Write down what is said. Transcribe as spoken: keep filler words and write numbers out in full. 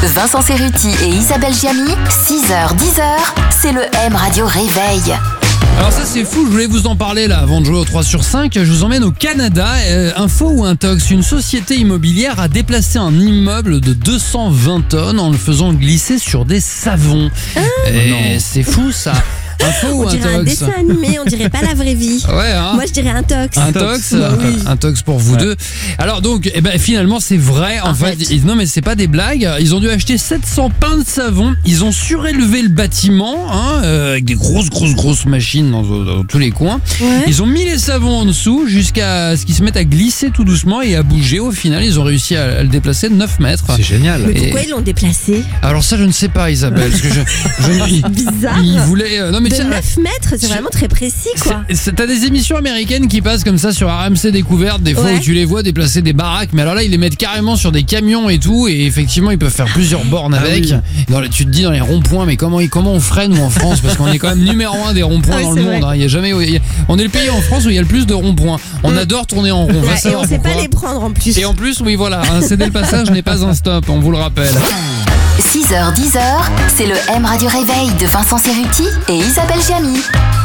Vincent Cerruti et Isabelle Giamy, six heures dix heures, c'est le M Radio Réveil. Alors ça c'est fou, je voulais vous en parler là avant de jouer au trois sur cinq. Je vous emmène au Canada. Euh, info ou intox, une société immobilière a déplacé un immeuble de deux cent vingt tonnes en le faisant glisser sur des savons. Ah, Et c'est fou ça. Info ou on dirait un intox? dessin animé, on dirait pas la vraie vie. Ouais, hein. Moi je dirais intox. Intox, Bah oui. intox pour vous Ouais. deux. Alors donc, eh ben finalement c'est vrai. En Arrête. fait, ils- non mais c'est pas des blagues. Ils ont dû acheter sept cents pains de savon. Ils ont surélevé le bâtiment, hein, euh, avec des grosses, grosses, grosses machines dans, dans tous les coins. Ouais. Ils ont mis les savons en dessous jusqu'à ce qu'ils se mettent à glisser tout doucement et à bouger. Au final, ils ont réussi à, à le déplacer de neuf mètres. C'est génial. Mais Et- pourquoi ils l'ont déplacé? Alors ça, je ne sais pas, Isabelle, parce que je, je il, Bizarre. il voulait. euh, non mais De tiens, neuf mètres, c'est vraiment très précis quoi. c'est- c'est- T'as des émissions américaines qui passent comme ça sur R M C Découverte, des fois Ouais. où tu les vois déplacer des baraques, mais alors là ils les mettent carrément sur des camions et tout, et effectivement ils peuvent faire plusieurs bornes Ah avec. oui. Dans les- tu te dis dans les ronds-points, mais comment, comment on ferait nous en France? Parce qu'on est quand même numéro un des ronds-points Ah oui, dans le c'est monde. vrai. hein. Il y a jamais, il y a- on est le pays en France où il y a le plus de ronds-points. On Mm. adore tourner en rond. va Ouais, et savoir on sait pas pourquoi. les prendre en plus. Et en plus, oui voilà, un céder le passage n'est pas un stop, on vous le rappelle. six heures dix heures, c'est le M Radio Réveil de Vincent Cerruti et Isabelle Giamy.